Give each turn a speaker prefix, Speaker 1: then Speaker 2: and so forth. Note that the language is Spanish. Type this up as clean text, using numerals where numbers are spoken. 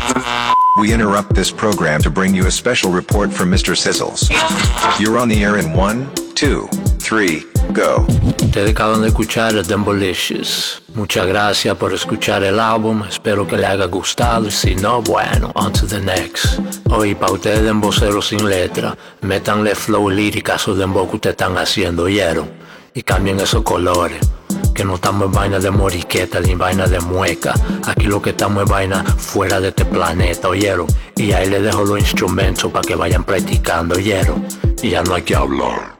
Speaker 1: We interrupt this program to bring you a special report from Mr. Sizzles. You're on the air in 1, 2, 3, go.
Speaker 2: Ustedes acaban de escuchar el Dembolicious. Muchas gracias por escuchar el álbum. Espero que les haya gustado. Y si no, bueno, on to the next. Oye, para ustedes demboceros sin letra, métanle flow lírica a esos dembow que ustedes están haciendo, ¿oyeron? Y cambien esos colores. Que no estamos en vaina de moriqueta ni vaina de mueca. Aquí lo que estamos es vaina fuera de este planeta, ¿oyeron? Y ahí les dejo los instrumentos para que vayan practicando, ¿oyeron? Y ya no hay que hablar.